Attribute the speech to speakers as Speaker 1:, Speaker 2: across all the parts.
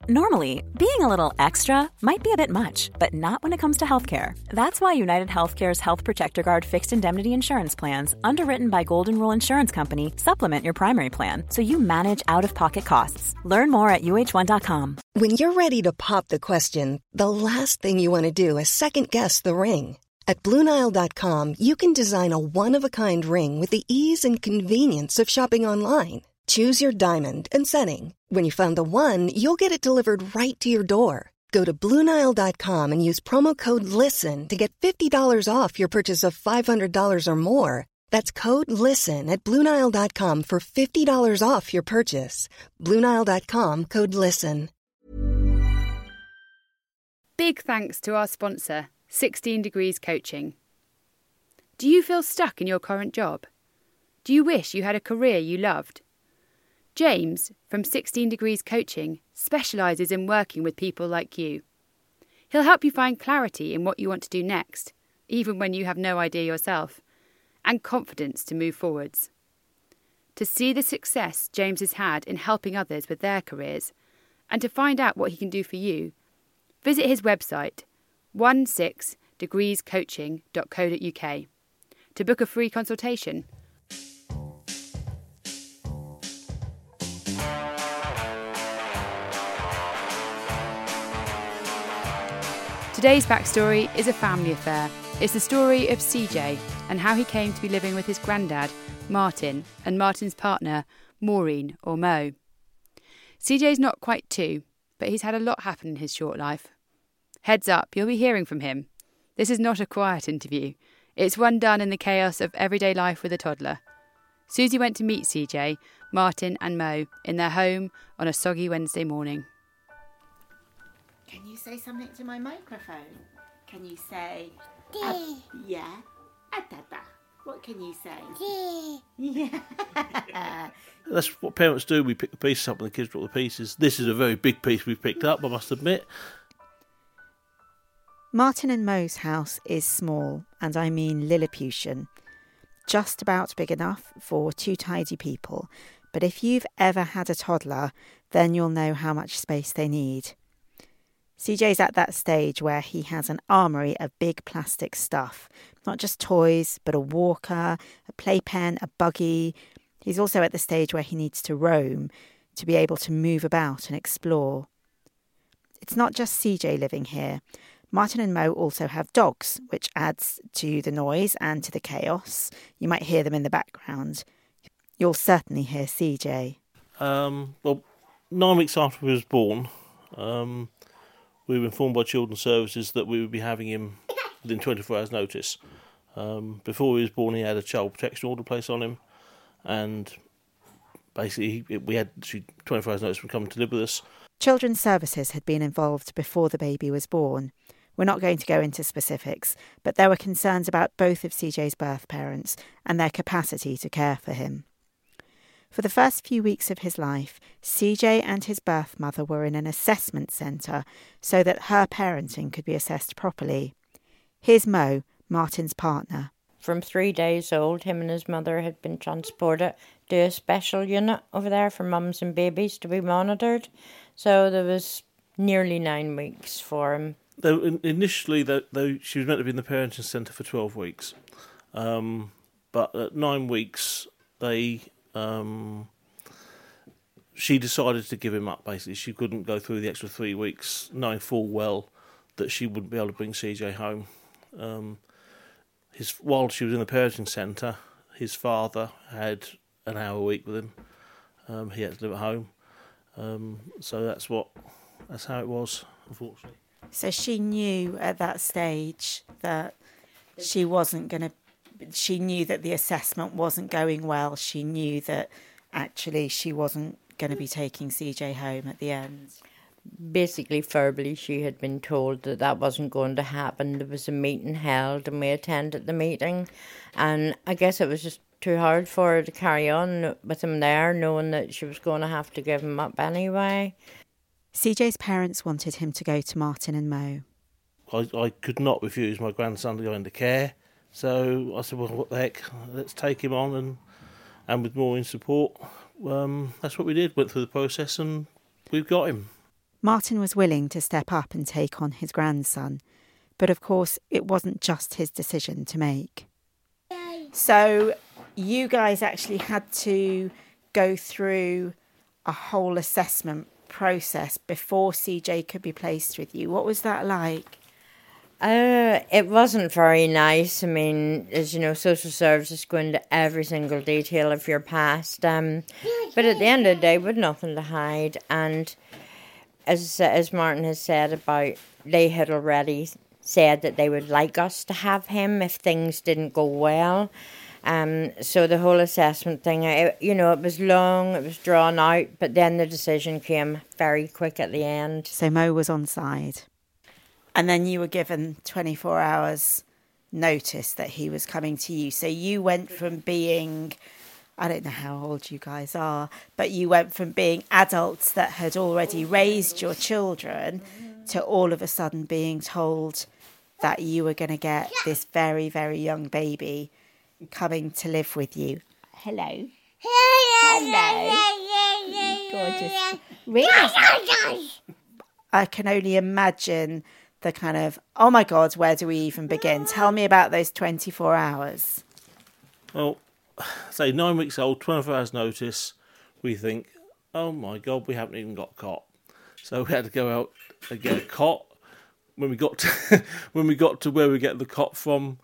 Speaker 1: Normally, being a little extra might be a bit much, but not when it comes to healthcare. That's why United Healthcare's Health Protector Guard fixed indemnity insurance plans, underwritten by Golden Rule Insurance Company, supplement your primary plan so you manage out-of-pocket costs. Learn more at uh1.com.
Speaker 2: When you're ready to pop the question, the last thing you want to do is second-guess the ring. At BlueNile.com, you can design a one-of-a-kind ring with the ease and convenience of shopping online. Choose your diamond and setting. When you find the one, you'll get it delivered right to your door. Go to BlueNile.com and use promo code LISTEN to get $50 off your purchase of $500 or more. That's code LISTEN at BlueNile.com for $50 off your purchase. BlueNile.com, code LISTEN.
Speaker 3: Big thanks to our sponsor, 16 Degrees Coaching. Do you feel stuck in your current job? Do you wish you had a career you loved? James, from 16 Degrees Coaching, specialises in working with people like you. He'll help you find clarity in what you want to do next, even when you have no idea yourself, and confidence to move forwards. To see the success James has had in helping others with their careers, and to find out what he can do for you, visit his website, 16degreescoaching.co.uk, to book a free consultation. Today's backstory is a family affair. It's the story of CJ and how he came to be living with his granddad, Martin, and Martin's partner, Maureen, or Mo. CJ's not quite 2, but he's had a lot happen in his short life. Heads up, you'll be hearing from him. This is not a quiet interview. It's one done in the chaos of everyday life with a toddler. Susie went to meet CJ, Martin and Mo in their home on a soggy Wednesday morning.
Speaker 4: Can you say something to my microphone? Can you say... yeah? Dada. What can you say? Yeah.
Speaker 5: That's what parents do. We pick the pieces up and the kids drop the pieces. This is a very big piece we've picked up, I must admit.
Speaker 6: Martin and Mo's house is small, and I mean Lilliputian. Just about big enough for 2 tidy people, but if you've ever had a toddler, then you'll know how much space they need. CJ's at that stage where he has an armoury of big plastic stuff, not just toys, but a walker, a playpen, a buggy. He's also at the stage where he needs to roam, to be able to move about and explore. It's not just CJ living here. Martin and Mo also have dogs, which adds to the noise and to the chaos. You might hear them in the background. You'll certainly hear CJ.
Speaker 5: Well, 9 weeks after he was born, we were informed by Children's Services that we would be having him within 24 hours' notice. Before he was born, he had a child protection order placed on him, and basically we had 24 hours' notice from coming to live with us.
Speaker 6: Children's Services had been involved before the baby was born. We're not going to go into specifics, but there were concerns about both of CJ's birth parents and their capacity to care for him. For the first few weeks of his life, CJ and his birth mother were in an assessment centre so that her parenting could be assessed properly. Here's Mo, Martin's partner.
Speaker 7: From 3 days old, him and his mother had been transported to a special unit over there for mums and babies to be monitored. So there was nearly 9 weeks for him.
Speaker 5: Initially, though, she was meant to be in the parenting centre for 12 weeks. But at 9 weeks, she decided to give him up, basically. She couldn't go through the extra 3 weeks, knowing full well that she wouldn't be able to bring CJ home. While she was in the parenting centre, his father had an hour a week with him. He had to live at home. So that's how it was, unfortunately.
Speaker 6: So she knew at that stage that she wasn't going to... She knew that the assessment wasn't going well. She knew that actually she wasn't going to be taking CJ home at the end.
Speaker 7: Basically, verbally, she had been told that that wasn't going to happen. There was a meeting held and we attended the meeting. And I guess it was just too hard for her to carry on with him there, knowing that she was going to have to give him up anyway.
Speaker 6: CJ's parents wanted him to go to Martin and Mo.
Speaker 5: I could not refuse my grandson to go into care. So I said, well, what the heck, let's take him on. And with Maureen's support, that's what we did. Went through the process and we've got him.
Speaker 6: Martin was willing to step up and take on his grandson, but of course it wasn't just his decision to make. So you guys actually had to go through a whole assessment process before CJ could be placed with you. What was that like?
Speaker 7: It wasn't very nice. I mean, as you know, social services go into every single detail of your past. But at the end of the day, with nothing to hide. And as Martin has said about, they had already said that they would like us to have him if things didn't go well. So the whole assessment thing, it was long, it was drawn out, but then the decision came very quick at the end.
Speaker 6: So Mo was on side. And then you were given 24 hours notice that he was coming to you. So you went from being, I don't know how old you guys are, but you went from being adults that had already raised your children to all of a sudden being told that you were going to get this very, very young baby coming to live with you. Hello. Hello. Gorgeous. Really? I can only imagine the kind of, oh my God, where do we even begin? Tell me about those 24 hours.
Speaker 5: Well, say 9 weeks old, 24 hours notice, we think, oh my God, we haven't even got a cot. So we had to go out and get a cot. When we got to where we get the cot from,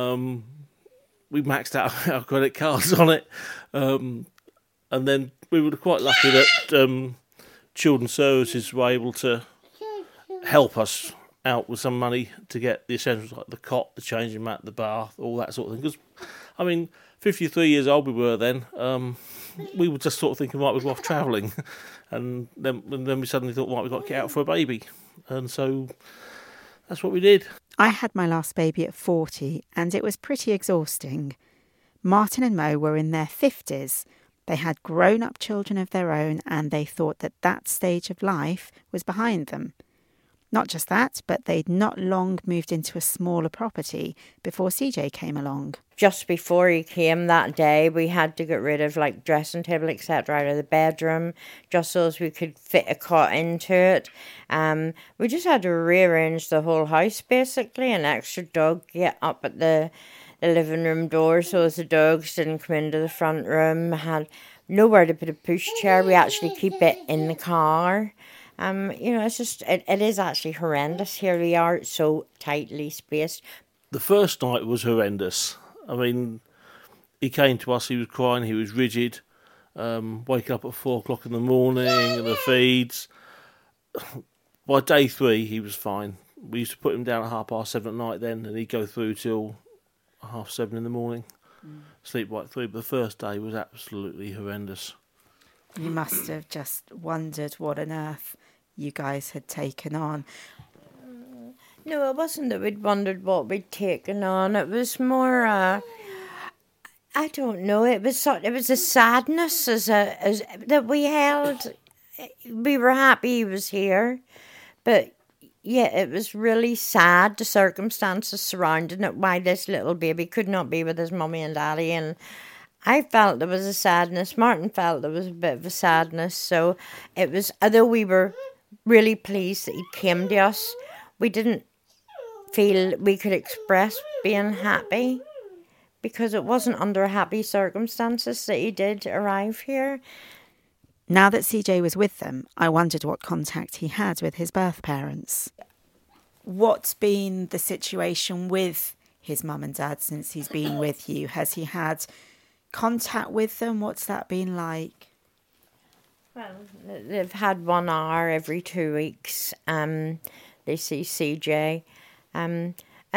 Speaker 5: we maxed out our credit cards on it. And then we were quite lucky that Children's Services were able to help us out with some money to get the essentials like the cot, the changing mat, the bath, all that sort of thing. Because, I mean, 53 years old we were then. We were just sort of thinking, right, we'd go off travelling. And then we suddenly thought, right, we've got to get out for a baby. And so that's what we did.
Speaker 6: I had my last baby at 40 and it was pretty exhausting. Martin and Mo were in their 50s. They had grown-up children of their own and they thought that stage of life was behind them. Not just that, but they'd not long moved into a smaller property before CJ came along.
Speaker 7: Just before he came that day, we had to get rid of like dressing table, etc. out of the bedroom, just so as we could fit a cot into it. We just had to rearrange the whole house, basically. An extra dog get up at the living room door so as the dogs didn't come into the front room. Had nowhere to put a pushchair. We actually keep it in the car. It's just, it is actually horrendous. Here we are, so tightly spaced.
Speaker 5: The first night was horrendous. I mean, he came to us, he was crying, he was rigid, waking up at 4 o'clock in the morning and the feeds. By day 3, he was fine. We used to put him down at 7:30 at night then, and he'd go through till 7:30 in the morning, sleep right through. But the first day was absolutely horrendous.
Speaker 6: You must have just wondered what on earth you guys had taken on.
Speaker 7: No, it wasn't that we'd wondered what we'd taken on. It was more, I don't know. It was a sadness as that we held. We were happy he was here, but yeah, it was really sad, the circumstances surrounding it. Why this little baby could not be with his mummy and daddy, and I felt there was a sadness. Martin felt there was a bit of a sadness. So it was, although we were really pleased that he came to us, we didn't feel we could express being happy because it wasn't under happy circumstances that he did arrive here.
Speaker 6: Now that CJ was with them, I wondered what contact he had with his birth parents. What's been the situation with his mum and dad since he's been with you? Has he had contact with them? What's that been like?
Speaker 7: Well, they've had 1 hour every 2 weeks. They see CJ. And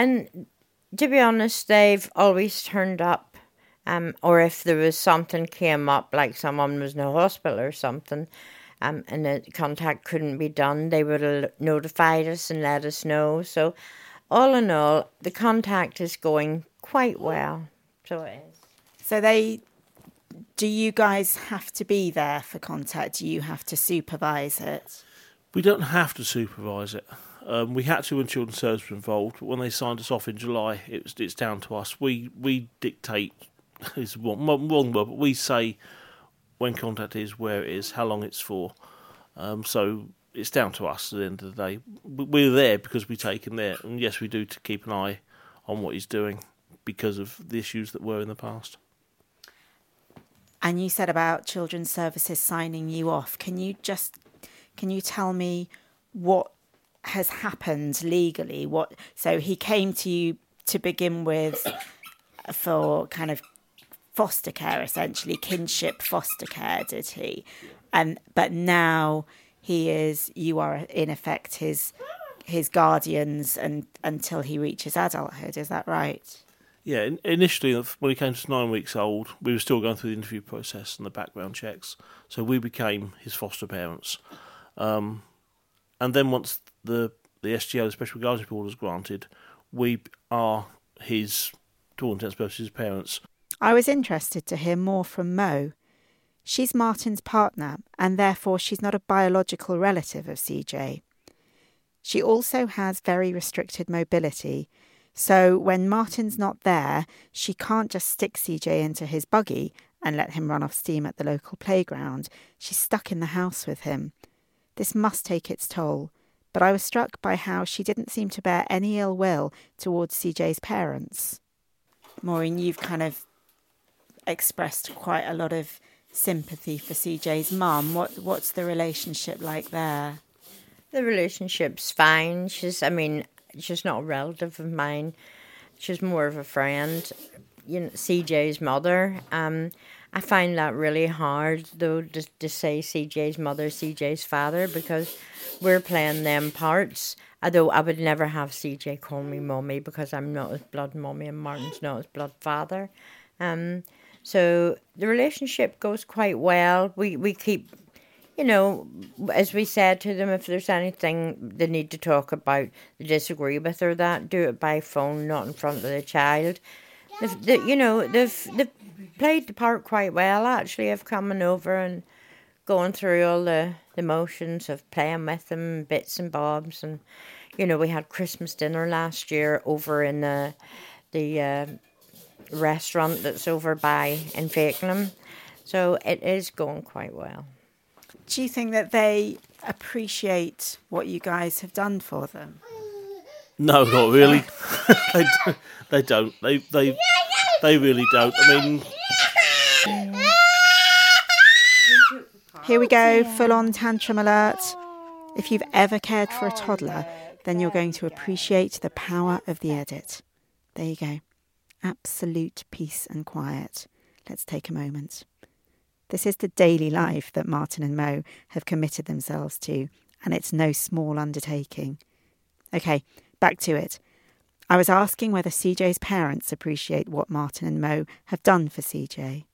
Speaker 7: to be honest, they've always turned up. Or if there was something came up, like someone was in a hospital or something, and the contact couldn't be done, they would have notified us and let us know. So all in all, the contact is going quite well. So it is.
Speaker 6: So do you guys have to be there for contact? Do you have to supervise it?
Speaker 5: We don't have to supervise it. We had to when Children's Services were involved, but when they signed us off in July, it's down to us. We dictate, it's wrong word, but we say when contact is, where it is, how long it's for. So it's down to us at the end of the day. We're there because we take him there, and yes, we do to keep an eye on what he's doing because of the issues that were in the past.
Speaker 6: And you said about Children's Services signing you off. Can you tell me what has happened legally? So he came to you to begin with for kind of foster care, essentially kinship foster care, did he? But now you are in effect his guardians until he reaches adulthood. Is that right?
Speaker 5: Yeah, initially when he came to 9 weeks old, we were still going through the interview process and the background checks. So we became his foster parents. And then once the SGO, the Special Guardianship Order, is granted, we are his, to all intents and purposes, parents.
Speaker 6: I was interested to hear more from Mo. She's Martin's partner, and therefore she's not a biological relative of CJ. She also has very restricted mobility, so when Martin's not there, she can't just stick CJ into his buggy and let him run off steam at the local playground. She's stuck in the house with him. This must take its toll, but I was struck by how she didn't seem to bear any ill will towards CJ's parents. Maureen, you've kind of expressed quite a lot of sympathy for CJ's mum. What's the relationship like there?
Speaker 7: The relationship's fine. She's not a relative of mine. She's more of a friend. CJ's mother. I find that really hard, though, to say CJ's mother, CJ's father, because we're playing them parts. Although I would never have CJ call me mummy because I'm not his blood mummy and Martin's not his blood father. So the relationship goes quite well. We keep, as we said to them, if there's anything they need to talk about, they disagree with or that, do it by phone, not in front of the child. They've played the part quite well, actually, of coming over and going through all the motions of playing with them, bits and bobs. And, we had Christmas dinner last year over in the restaurant that's over in Fakenham. So it is going quite well.
Speaker 6: Do you think that they appreciate what you guys have done for them?
Speaker 5: No, not really. They don't. They really don't. I mean,
Speaker 6: here we go, full-on tantrum alert. If you've ever cared for a toddler, then you're going to appreciate the power of the edit. There you go. Absolute peace and quiet. Let's take a moment. This is the daily life that Martin and Mo have committed themselves to, and it's no small undertaking. Okay, back to it. I was asking whether CJ's parents appreciate what Martin and Mo have done for CJ.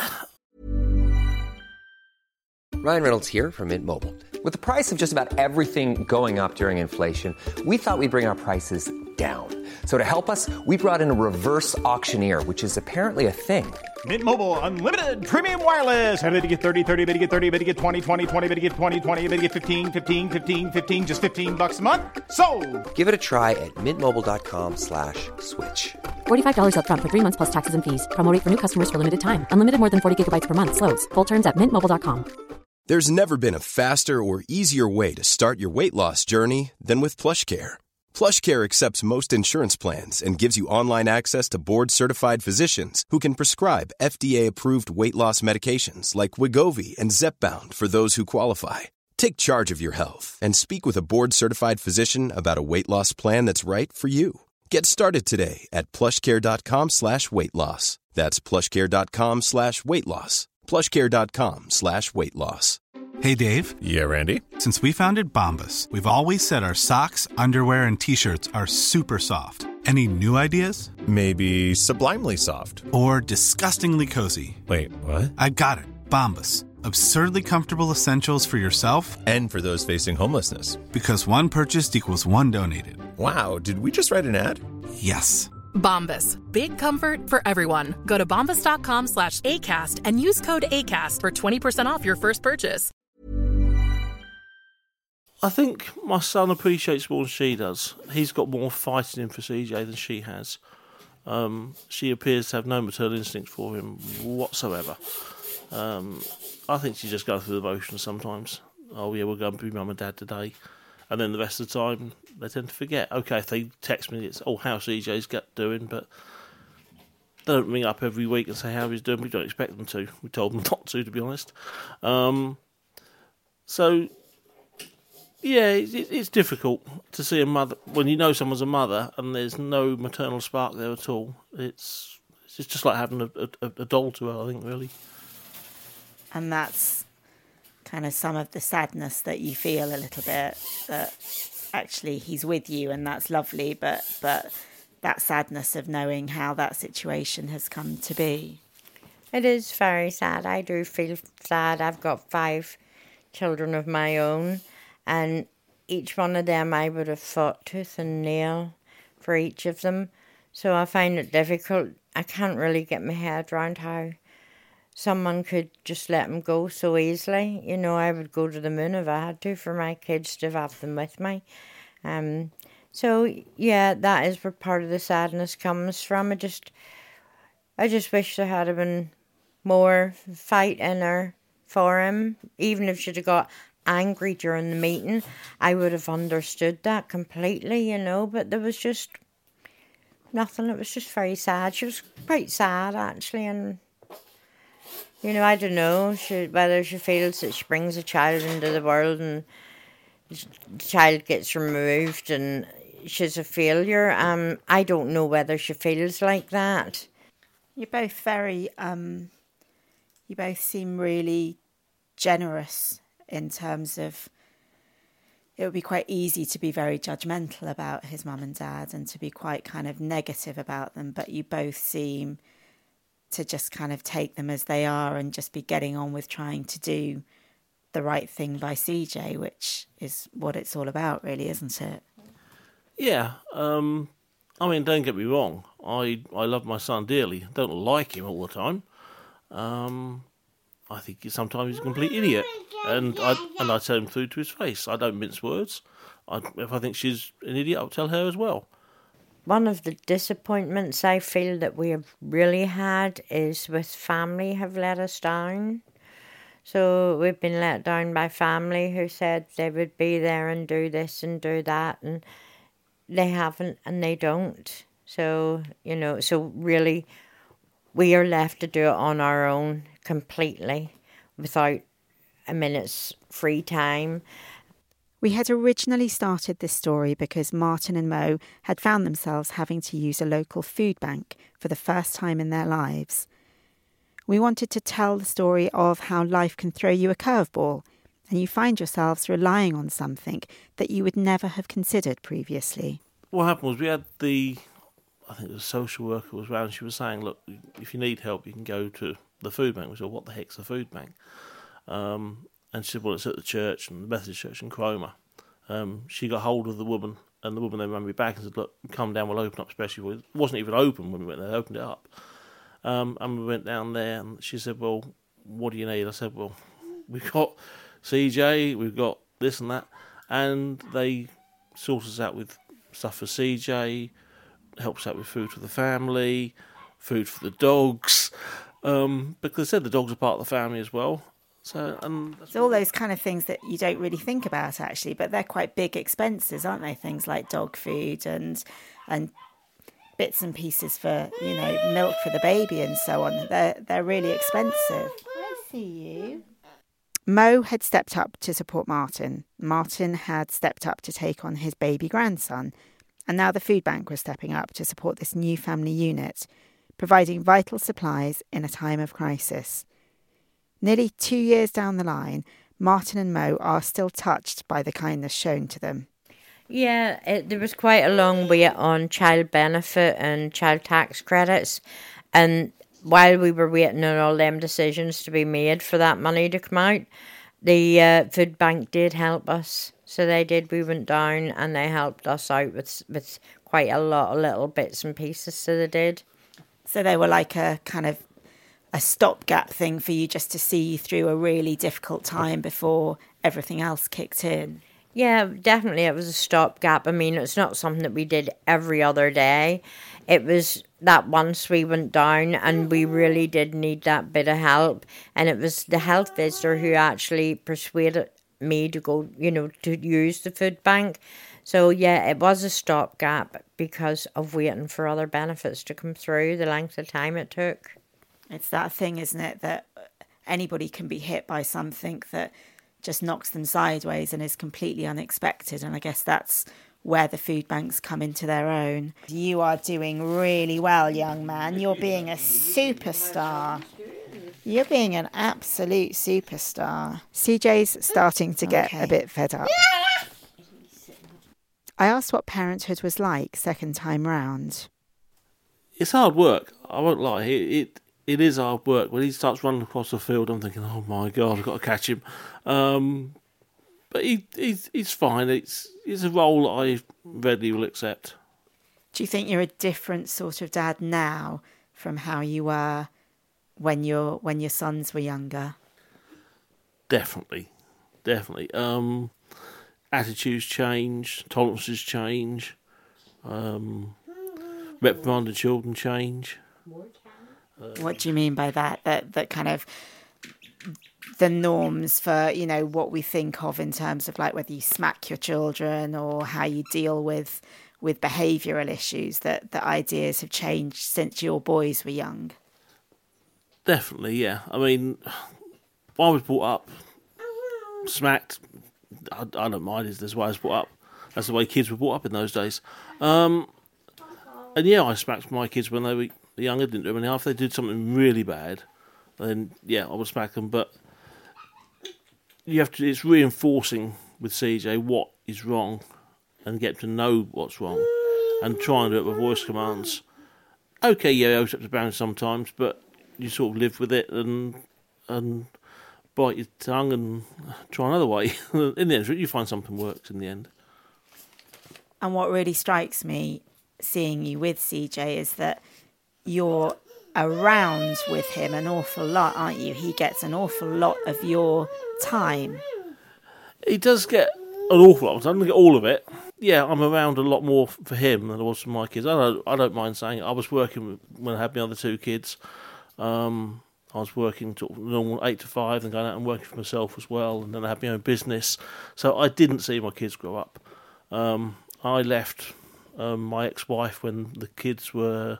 Speaker 8: Ryan Reynolds here from Mint Mobile. With the price of just about everything going up during inflation, we thought we'd bring our prices down. So to help us, we brought in a reverse auctioneer, which is apparently a thing.
Speaker 9: Mint Mobile Unlimited Premium Wireless. How to get 30, 30, bit to get 30, bit to get 20, 20, 20, bit to get 20, 20, bit to get 15, 15, 15, 15, just $15 a month? Sold!
Speaker 8: Give it a try at mintmobile.com/switch.
Speaker 10: $45 up front for 3 months plus taxes and fees. Promo rate for new customers for limited time. Unlimited more than 40 gigabytes per month. Slows full terms at mintmobile.com.
Speaker 11: There's never been a faster or easier way to start your weight loss journey than with PlushCare. PlushCare accepts most insurance plans and gives you online access to board-certified physicians who can prescribe FDA-approved weight loss medications like Wegovy and Zepbound for those who qualify. Take charge of your health and speak with a board-certified physician about a weight loss plan that's right for you. Get started today at plushcare.com/weight loss. That's plushcare.com/weight loss. plushcare.com/weight loss.
Speaker 12: Hey, Dave.
Speaker 13: Yeah, Randy.
Speaker 12: Since we founded Bombas, we've always said our socks, underwear, and T-shirts are super soft. Any new ideas?
Speaker 13: Maybe sublimely soft.
Speaker 12: Or disgustingly cozy.
Speaker 13: Wait, what?
Speaker 12: I got it. Bombas. Absurdly comfortable essentials for yourself
Speaker 13: and for those facing homelessness.
Speaker 12: Because one purchased equals one donated.
Speaker 13: Wow, did we just write an ad?
Speaker 12: Yes.
Speaker 14: Bombas. Big comfort for everyone. Go to bombas.com/ACAST and use code ACAST for 20% off your first purchase.
Speaker 5: I think my son appreciates more than she does. He's got more fight in him for CJ than she has. She appears to have no maternal instinct for him whatsoever. I think she's just going through the motions sometimes. oh yeah, we're going to be mum and dad today. And then the rest of the time, they tend to forget. Okay, if they text me, it's, oh, how's CJ's doing? But they don't ring up every week and say how he's doing. We don't expect them to. We told them not to be honest. So, yeah, it's difficult to see a mother, when you know someone's a mother and there's no maternal spark there at all. It's just like having a doll to her, I think, really. And
Speaker 6: that's kind of some of the sadness that you feel a little bit, that actually he's with you and that's lovely, but that sadness of knowing how that situation has come to be.
Speaker 7: It is very sad. I do feel sad. I've got 5 children of my own, and each one of them I would have fought tooth and nail for each of them. So I find it difficult. I can't really get my head around how someone could just let them go so easily. You know, I would go to the moon if I had to for my kids to have them with me. So, yeah, that is where part of the sadness comes from. I just wish there had been more fight in her for him. Even if she'd have got angry during the meeting, I would have understood that completely, you know, but there was just nothing. It was just very sad. She was quite sad, actually, and, you know, I don't know whether she feels that she brings a child into the world and the child gets removed and she's a failure. I don't know whether she feels like that.
Speaker 6: You're both very, you both seem really generous in terms of, it would be quite easy to be very judgmental about his mum and dad and to be quite kind of negative about them, but you both seem to just kind of take them as they are and just be getting on with trying to do the right thing by CJ, which is what it's all about, really, isn't it?
Speaker 5: Yeah. I mean, don't get me wrong. I love my son dearly. Don't like him all the time. I think sometimes he's a complete idiot, and I tell him through to his face. I don't mince words. If I think she's an idiot, I'll tell her as well.
Speaker 7: One of the disappointments I feel that we have really had is with family have let us down. So we've been let down by family who said they would be there and do this and do that, and they haven't and they don't. So, you know, so really we are left to do it on our own completely without a minute's free time.
Speaker 6: We had originally started this story because Martin and Mo had found themselves having to use a local food bank for the first time in their lives. We wanted to tell the story of how life can throw you a curveball and you find yourselves relying on something that you would never have considered previously.
Speaker 5: What happened was we had I think the social worker was around, she was saying, look, if you need help, you can go to the food bank. We said, what the heck's a food bank? And she said, well, it's at the church, and the Methodist Church in Cromer. She got hold of the woman, and the woman then ran me back and said, look, come down, we'll open up specially. Well, it wasn't even open when we went there, they opened it up. And we went down there, and she said, well, what do you need? I said, well, we've got CJ, we've got this and that. And they sorted us out with stuff for CJ, helps out with food for the family, food for the dogs, because they said the dogs are part of the family as well. So
Speaker 6: all those kind of things that you don't really think about, actually, but they're quite big expenses, aren't they? Things like dog food and bits and pieces for, you know, milk for the baby and so on. They're really expensive.
Speaker 4: I see you.
Speaker 6: Mo had stepped up to support Martin. Martin had stepped up to take on his baby grandson. And now the food bank was stepping up to support this new family unit, providing vital supplies in a time of crisis. Nearly 2 years down the line, Martin and Mo are still touched by the kindness shown to them.
Speaker 7: Yeah, there was quite a long wait on child benefit and child tax credits. And while we were waiting on all them decisions to be made for that money to come out, the food bank did help us. So they did. We went down and they helped us out with quite a lot of little bits and pieces. So they did.
Speaker 6: So they were like a kind of a stopgap thing for you just to see you through a really difficult time before everything else kicked in.
Speaker 7: Yeah, definitely it was a stopgap. I mean, it's not something that we did every other day. It was that once we went down and we really did need that bit of help. And it was the health visitor who actually persuaded me to go, to use the food bank. So, yeah, it was a stopgap because of waiting for other benefits to come through, the length of time it took.
Speaker 6: It's that thing, isn't it, that anybody can be hit by something that just knocks them sideways and is completely unexpected. And I guess that's where the food banks come into their own. You are doing really well, young man. You're being a superstar. You're being an absolute superstar. CJ's starting to get a bit fed up. I asked what parenthood was like second time round.
Speaker 5: It's hard work. I won't lie. It is hard work. When he starts running across the field, I'm thinking, oh my God, I've got to catch him. But he's fine. It's a role I readily will accept.
Speaker 6: Do you think you're a different sort of dad now from how you were when your sons were younger?
Speaker 5: Definitely. Attitudes change, tolerances change, reprimanded children change.
Speaker 6: What do you mean by that? That kind of the norms for, what we think of in terms of like whether you smack your children or how you deal with behavioural issues, that the ideas have changed since your boys were young?
Speaker 5: Definitely, yeah. I mean, I was brought up smacked. I don't mind. That's why I was brought up. That's the way kids were brought up in those days. And yeah, I smacked my kids when they were younger. Didn't do them anyhow. If they did something really bad, then yeah, I would smack them. But you have to. It's reinforcing with CJ what is wrong, and get to know what's wrong, and try and do it with voice commands. Okay, yeah, I was up to bounds sometimes, but you sort of live with it and bite your tongue and try another way. In the end, you find something works in the end.
Speaker 6: And what really strikes me seeing you with CJ is that you're around with him an awful lot, aren't you? He gets an awful lot of your time.
Speaker 5: He does get an awful lot. I don't get all of it. Yeah, I'm around a lot more for him than I was for my kids. I don't mind saying it. I was working when I had my other two kids. I was working sort of normal 8 to 5 and going out and working for myself as well, and then I had my own business. So I didn't see my kids grow up. I left my ex-wife when the kids were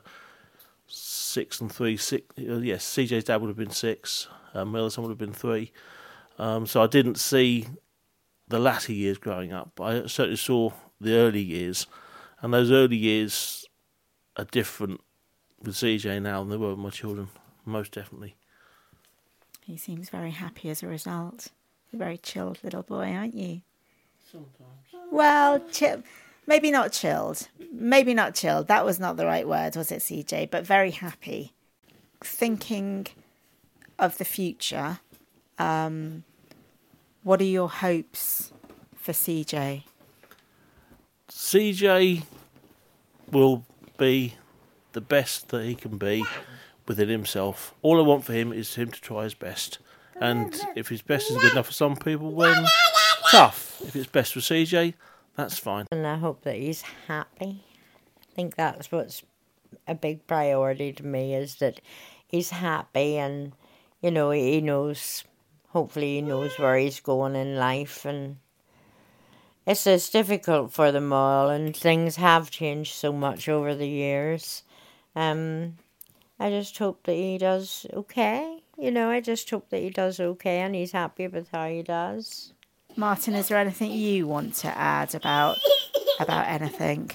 Speaker 5: 6 and 3. Yes, CJ's dad would have been 6. My other son would have been 3. So I didn't see the latter years growing up, but I certainly saw the early years. And those early years are different with CJ now than they were with my children, most definitely.
Speaker 6: He seems very happy as a result. You're a very chilled little boy, aren't you?
Speaker 5: Sometimes.
Speaker 6: Well, maybe not chilled. Maybe not chilled. That was not the right word, was it, CJ? But very happy. Thinking of the future, what are your hopes for CJ?
Speaker 5: CJ will be the best that he can be within himself. All I want for him is him to try his best. And if his best is good enough for some people, then tough. If it's best for CJ, that's fine.
Speaker 7: And I hope that he's happy. I think that's what's a big priority to me, is that he's happy and, he knows, hopefully he knows where he's going in life. And it's difficult for them all, and things have changed so much over the years. I just hope that he does okay. I just hope that he does okay and he's happy with how he does.
Speaker 6: Martin, is there anything you want to add about anything?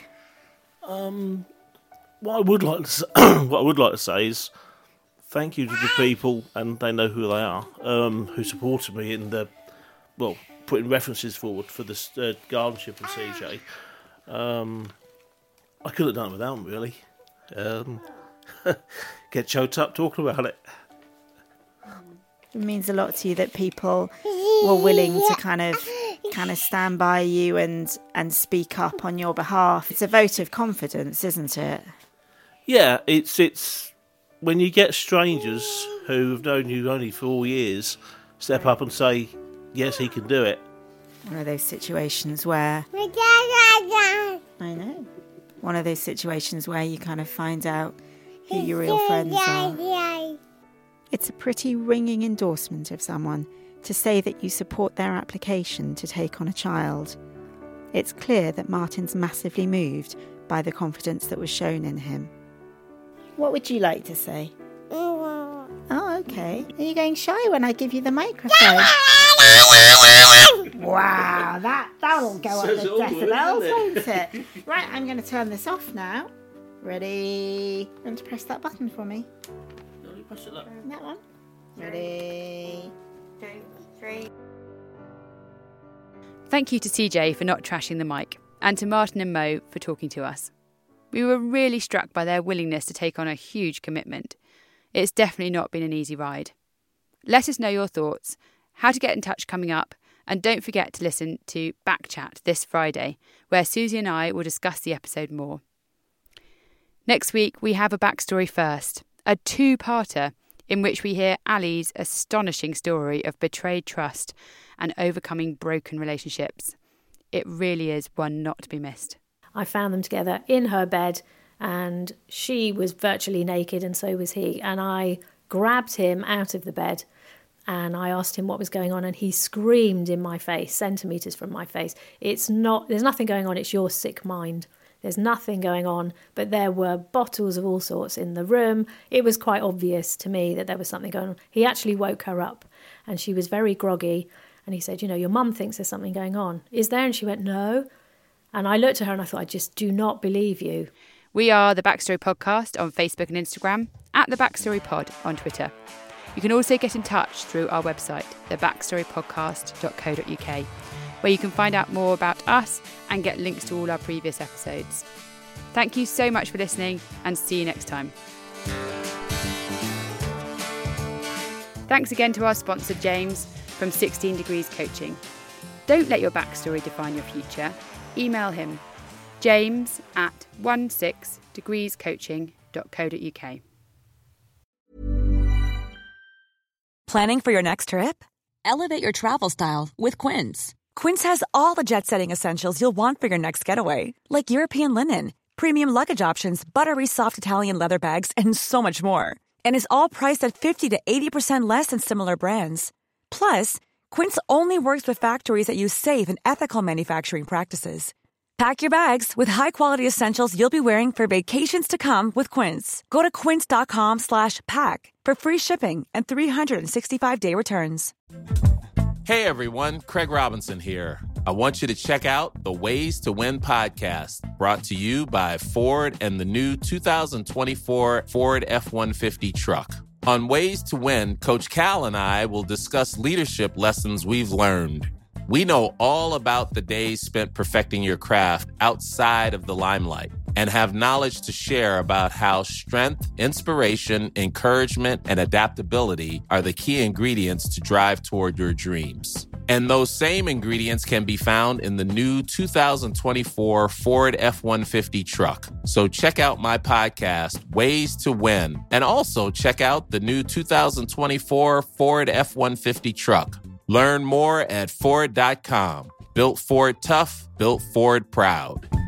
Speaker 5: What I would like to say is thank you to the people, and they know who they are, who supported me in putting references forward for this guardianship of CJ. I could have done it without them, really. Get choked up talking about it.
Speaker 6: It means a lot to you that people were willing to kind of stand by you and speak up on your behalf. It's a vote of confidence, isn't it?
Speaker 5: Yeah, it's when you get strangers who have known you only 4 years step up and say, yes, he can do it.
Speaker 6: One of those situations where... I know. One of those situations where you kind of find out who your real friends are. It's a pretty ringing endorsement of someone to say that you support their application to take on a child. It's clear that Martin's massively moved by the confidence that was shown in him.
Speaker 4: What would you like to say? Oh, okay. Are you going shy when I give you the microphone? Wow, that'll go up the decibels, won't it? Right, I'm going to turn this off now. Ready? You want to press that button for me?
Speaker 5: No, you press it up.
Speaker 4: That one? Ready? 2, 3.
Speaker 3: Thank you to CJ for not trashing the mic, and to Martin and Mo for talking to us. We were really struck by their willingness to take on a huge commitment. It's definitely not been an easy ride. Let us know your thoughts, how to get in touch coming up, and don't forget to listen to Backchat this Friday, where Susie and I will discuss the episode more. Next week, we have a backstory first, a two-parter in which we hear Ali's astonishing story of betrayed trust and overcoming broken relationships. It really is one not to be missed.
Speaker 15: I found them together in her bed, and she was virtually naked and so was he. And I grabbed him out of the bed and I asked him what was going on, and he screamed in my face, centimetres from my face. There's nothing going on, it's your sick mind. There's nothing going on, but there were bottles of all sorts in the room. It was quite obvious to me that there was something going on. He actually woke her up and she was very groggy. And he said, your mum thinks there's something going on. Is there? And she went, no. And I looked at her and I thought, I just do not believe you.
Speaker 3: We are The Backstory Podcast on Facebook and Instagram, at The Backstory Pod on Twitter. You can also get in touch through our website, thebackstorypodcast.co.uk, where you can find out more about us and get links to all our previous episodes. Thank you so much for listening, and see you next time. Thanks again to our sponsor, James, from 16 Degrees Coaching. Don't let your backstory define your future. Email him, james@16degreescoaching.co.uk.
Speaker 16: Planning for your next trip? Elevate your travel style with Quince. Quince has all the jet-setting essentials you'll want for your next getaway, like European linen, premium luggage options, buttery soft Italian leather bags, and so much more. And is all priced at 50 to 80% less than similar brands. Plus, Quince only works with factories that use safe and ethical manufacturing practices. Pack your bags with high-quality essentials you'll be wearing for vacations to come with Quince. Go to quince.com/pack for free shipping and 365-day returns.
Speaker 17: Hey everyone, Craig Robinson here. I want you to check out the Ways to Win podcast, brought to you by Ford and the new 2024 Ford F-150 truck. On Ways to Win, Coach Cal and I will discuss leadership lessons we've learned. We know all about the days spent perfecting your craft outside of the limelight and have knowledge to share about how strength, inspiration, encouragement, and adaptability are the key ingredients to drive toward your dreams. And those same ingredients can be found in the new 2024 Ford F-150 truck. So check out my podcast, Ways to Win, and also check out the new 2024 Ford F-150 truck. Learn more at Ford.com. Built Ford tough, built Ford proud.